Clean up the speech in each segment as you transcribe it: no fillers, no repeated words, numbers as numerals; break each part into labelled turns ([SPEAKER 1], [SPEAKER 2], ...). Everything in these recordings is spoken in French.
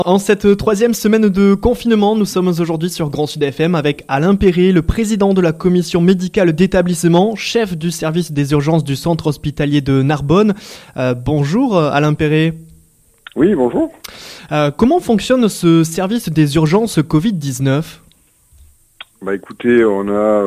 [SPEAKER 1] En cette troisième semaine de confinement, nous sommes aujourd'hui sur Grand Sud FM avec Alain Perret, le président de la commission médicale d'établissement, chef du service des urgences du centre hospitalier de Narbonne. Bonjour Alain Perret.
[SPEAKER 2] Oui, bonjour.
[SPEAKER 1] Comment fonctionne ce service des urgences Covid-19 ?
[SPEAKER 2] Écoutez, on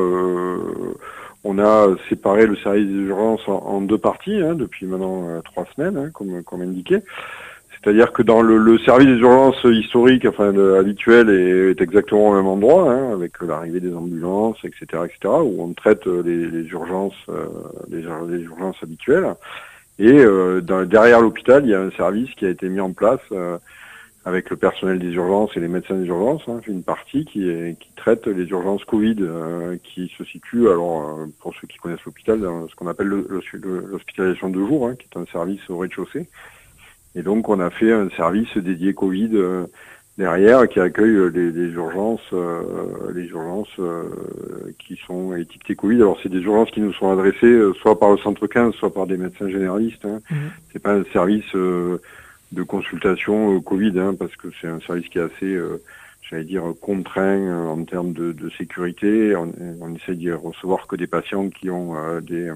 [SPEAKER 2] a séparé le service des urgences en deux parties depuis maintenant 3 semaines, comme indiqué. C'est-à-dire que dans le service des urgences historique, habituel, est exactement au même endroit, avec l'arrivée des ambulances, etc., où on traite les urgences, les urgences habituelles. Et derrière l'hôpital, il y a un service qui a été mis en place avec le personnel des urgences et les médecins des urgences, une partie qui traite les urgences Covid, qui se situe, pour ceux qui connaissent l'hôpital, dans ce qu'on appelle l'hospitalisation de jour, qui est un service au rez-de-chaussée. Et donc on a fait un service dédié Covid derrière qui accueille les urgences qui sont étiquetées Covid. Alors c'est des urgences qui nous sont adressées soit par le centre 15, soit par des médecins généralistes. C'est pas un service de consultation Covid, parce que c'est un service qui est assez contraint en termes de sécurité. On essaie d'y recevoir que des patients qui ont des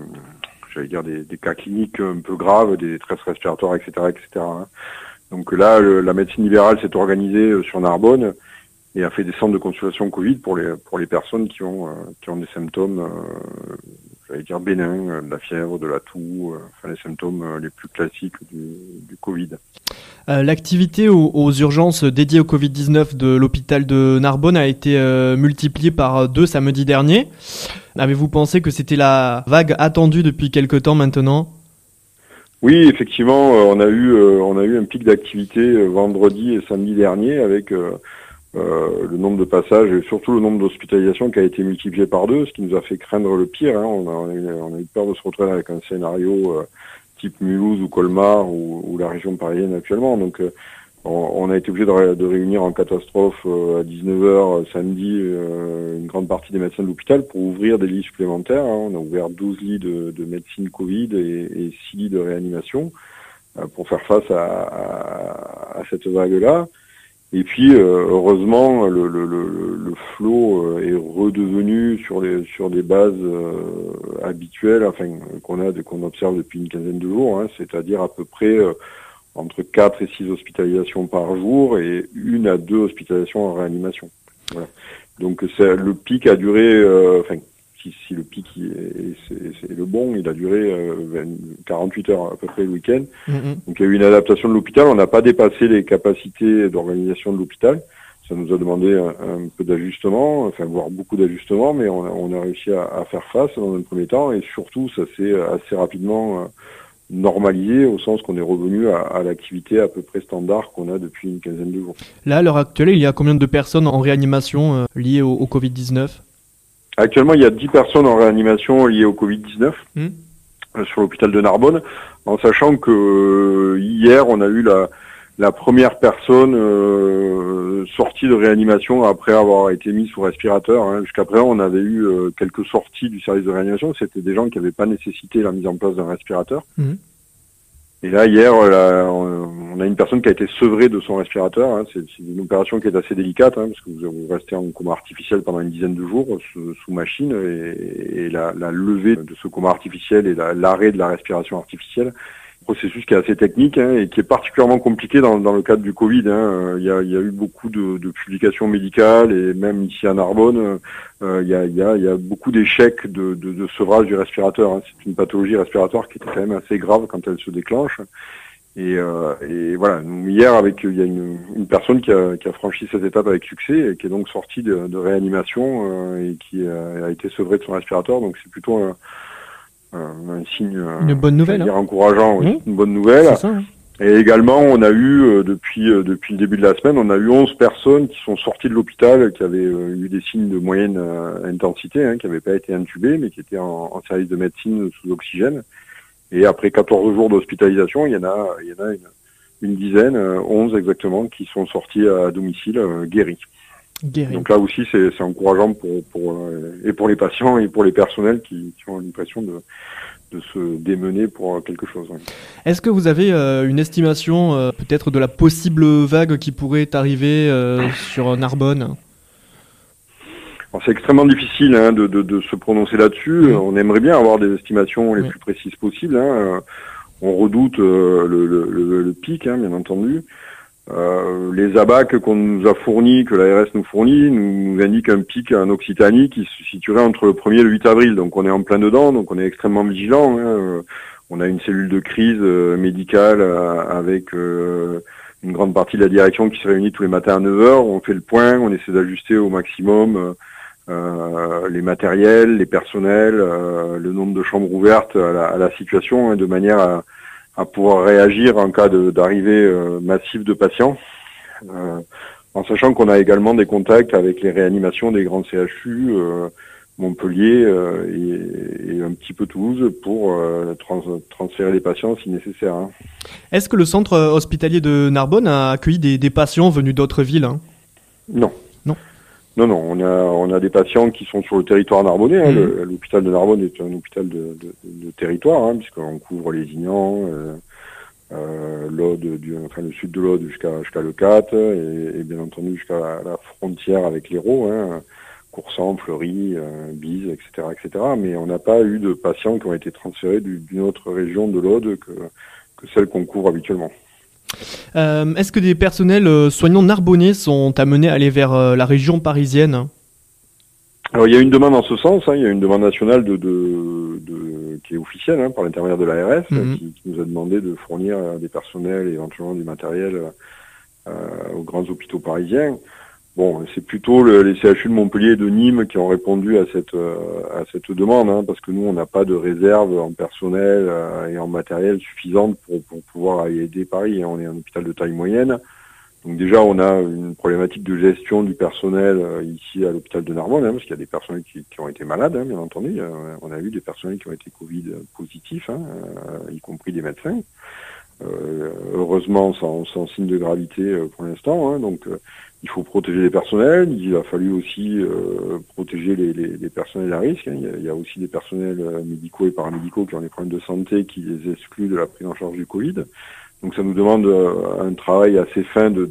[SPEAKER 2] cas cliniques un peu graves, des détresses respiratoires, etc. Donc là, la médecine libérale s'est organisée sur Narbonne et a fait des centres de consultation Covid pour les personnes qui ont des symptômes, bénins, de la fièvre, de la toux, les symptômes les plus classiques du Covid.
[SPEAKER 1] L'activité aux urgences dédiées au Covid-19 de l'hôpital de Narbonne a été multipliée par 2 samedi dernier. Avez-vous pensé que c'était la vague attendue depuis quelque temps maintenant ?
[SPEAKER 2] Oui, effectivement, on a eu un pic d'activité vendredi et samedi dernier avec le nombre de passages et surtout le nombre d'hospitalisations qui a été multiplié par 2, ce qui nous a fait craindre le pire. On a eu peur de se retrouver avec un scénario type Mulhouse ou Colmar ou la région parisienne actuellement. Donc on a été obligé de réunir en catastrophe à 19h samedi une grande partie des médecins de l'hôpital pour ouvrir des lits supplémentaires. On a ouvert 12 lits de médecine Covid et 6 lits de réanimation pour faire face à cette vague-là. Et puis heureusement le flot est redevenu sur des bases habituelles, qu'on observe depuis une quinzaine de jours, c'est-à-dire à peu près entre 4 et 6 hospitalisations par jour et 1 à 2 hospitalisations en réanimation. Voilà. Donc le pic a duré, si le pic c'est le bon, il a duré 48 heures à peu près le week-end. Donc il y a eu une adaptation de l'hôpital, on n'a pas dépassé les capacités d'organisation de l'hôpital. Ça nous a demandé un peu d'ajustement, voire beaucoup d'ajustement, mais on a réussi à faire face dans un premier temps et surtout ça s'est assez rapidement normalisé au sens qu'on est revenu à l'activité à peu près standard qu'on a depuis une quinzaine de jours.
[SPEAKER 1] Là, à l'heure actuelle, il y a combien de personnes en réanimation liées au Covid-19 ?
[SPEAKER 2] Actuellement, il y a 10 personnes en réanimation liées au Covid-19 sur l'hôpital de Narbonne, en sachant que hier, on a eu la première personne sortie de réanimation après avoir été mise sous respirateur. Jusqu'à présent, on avait eu quelques sorties du service de réanimation. C'était des gens qui n'avaient pas nécessité la mise en place d'un respirateur. Et là, hier, on a une personne qui a été sevrée de son respirateur. C'est une opération qui est assez délicate, parce que vous restez en coma artificiel pendant une dizaine de jours sous machine, et la levée de ce coma artificiel et l'arrêt de la respiration artificielle, processus qui est assez technique et qui est particulièrement compliqué dans le cadre du Covid. Il y a eu beaucoup de publications médicales et même ici à Narbonne, il y a beaucoup d'échecs de sevrage du respirateur. C'est une pathologie respiratoire qui est quand même assez grave quand elle se déclenche. Et voilà, hier il y a une personne qui a franchi cette étape avec succès et qui est donc sortie de réanimation et qui a été sevrée de son respirateur. Donc c'est plutôt un signe,
[SPEAKER 1] une bonne nouvelle,
[SPEAKER 2] encourageant, une bonne nouvelle.
[SPEAKER 1] C'est ça,
[SPEAKER 2] Et également, on a eu depuis le début de la semaine, on a eu 11 personnes qui sont sorties de l'hôpital, qui avaient eu des signes de moyenne intensité, qui n'avaient pas été intubées, mais qui étaient en service de médecine sous oxygène. Et après 14 jours d'hospitalisation, il y en a une dizaine, 11 exactement, qui sont sortis à domicile guéris. Donc là aussi, c'est encourageant pour les patients et pour les personnels qui ont l'impression se démener pour quelque chose. Ouais.
[SPEAKER 1] Est-ce que vous avez une estimation peut-être de la possible vague qui pourrait arriver sur Narbonne ?
[SPEAKER 2] Alors, c'est extrêmement difficile de se prononcer là-dessus. On aimerait bien avoir des estimations les plus précises possibles. On redoute le pic, bien entendu. Les abacs qu'on nous a fournis, que l'ARS nous fournit, nous indiquent un pic en Occitanie qui se situerait entre le 1er et le 8 avril. Donc on est en plein dedans, donc on est extrêmement vigilant. On a une cellule de crise médicale avec une grande partie de la direction qui se réunit tous les matins à 9h. On fait le point, on essaie d'ajuster au maximum les matériels, les personnels, le nombre de chambres ouvertes à la situation, de manière à pouvoir réagir en cas d'arrivée massive de patients, en sachant qu'on a également des contacts avec les réanimations des grands CHU, Montpellier et un petit peu Toulouse pour transférer les patients si nécessaire.
[SPEAKER 1] Est-ce que le centre hospitalier de Narbonne a accueilli des patients venus d'autres villes ?
[SPEAKER 2] Non. Non, on a des patients qui sont sur le territoire narbonnais. L'hôpital de Narbonne est un hôpital de territoire, puisqu'on couvre les Ignans, l'Aude, le sud de l'Aude jusqu'à Leucate et bien entendu jusqu'à la frontière avec l'Hérault, Coursan, Fleury, Bise, etc. Mais on n'a pas eu de patients qui ont été transférés d'une autre région de l'Aude que celle qu'on couvre habituellement.
[SPEAKER 1] Est-ce que des personnels soignants narbonnais sont amenés à aller vers la région parisienne ?
[SPEAKER 2] Alors il y a une demande en ce sens, il y a une demande nationale qui est officielle par l'intermédiaire de l'ARS qui nous a demandé de fournir des personnels et éventuellement du matériel aux grands hôpitaux parisiens. Bon, c'est plutôt les CHU de Montpellier et de Nîmes qui ont répondu à cette demande, parce que nous, on n'a pas de réserve en personnel et en matériel suffisante pour pouvoir aller aider Paris. On est un hôpital de taille moyenne. Donc déjà, on a une problématique de gestion du personnel ici à l'hôpital de Narbonne, parce qu'il y a des personnels qui ont été malades, bien entendu. On a eu des personnels qui ont été Covid positifs, y compris des médecins. Heureusement, sans signe de gravité pour l'instant. Donc il faut protéger les personnels. Il a fallu aussi protéger les personnels à risque. Il y a aussi des personnels médicaux et paramédicaux qui ont des problèmes de santé qui les excluent de la prise en charge du Covid. Donc ça nous demande un travail assez fin de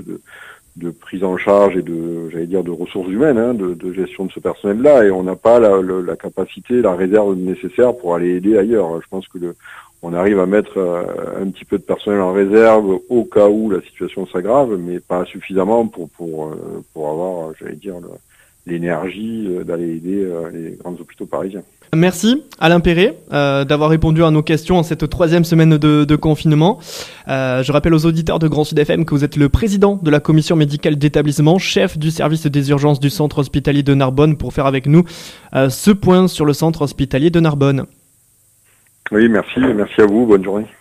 [SPEAKER 2] prise en charge et de ressources humaines, de gestion de ce personnel-là. Et on n'a pas la capacité, la réserve nécessaire pour aller aider ailleurs. Je pense que on arrive à mettre un petit peu de personnel en réserve au cas où la situation s'aggrave, mais pas suffisamment pour avoir, l'énergie d'aller aider les grands hôpitaux parisiens.
[SPEAKER 1] Merci Alain Perret d'avoir répondu à nos questions en cette 3e semaine de confinement. Je rappelle aux auditeurs de Grand Sud FM que vous êtes le président de la commission médicale d'établissement, chef du service des urgences du centre hospitalier de Narbonne, pour faire avec nous ce point sur le centre hospitalier de Narbonne.
[SPEAKER 2] Oui, merci à vous, bonne journée.